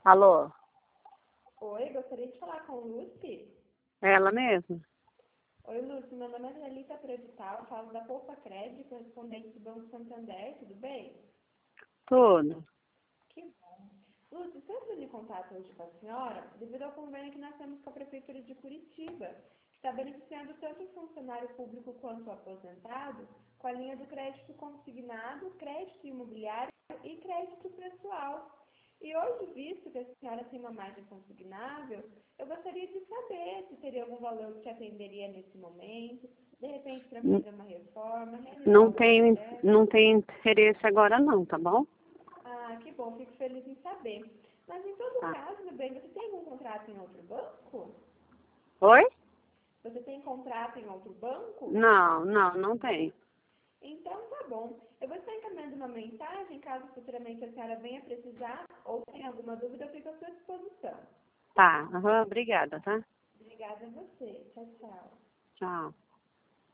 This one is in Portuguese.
Alô? Oi, gostaria de falar com Lucy. Ela mesma? Oi, Lucy, meu nome é Thalita Predital, falo da Poupa Crédito, correspondente do Banco Santander, tudo bem? Tudo. Que bom. Lucy, estou entrando em contato hoje com a senhora devido ao convênio que nós temos com a Prefeitura de Curitiba, que está beneficiando tanto o funcionário público quanto o aposentado, com a linha do crédito consignado, crédito imobiliário e crédito pessoal. E hoje, visto que a senhora tem uma margem consignável, eu gostaria de saber se teria algum valor que te atenderia nesse momento, de repente para N- fazer uma reforma, realizar Não algum tenho, projeto. não tenho interesse agora não, tá bom? Ah, que bom, fico feliz em saber. Mas em todo Ah. caso, meu bem, você tem algum contrato em outro banco? Oi? Você tem contrato em outro banco? Não tenho. Então tá bom. Eu vou estar encaminhando uma mensagem, caso futuramente a senhora venha precisar ou tenha alguma dúvida, eu fico à sua disposição. Tá, obrigada, tá? Obrigada a você. Tchau, tchau. Tchau.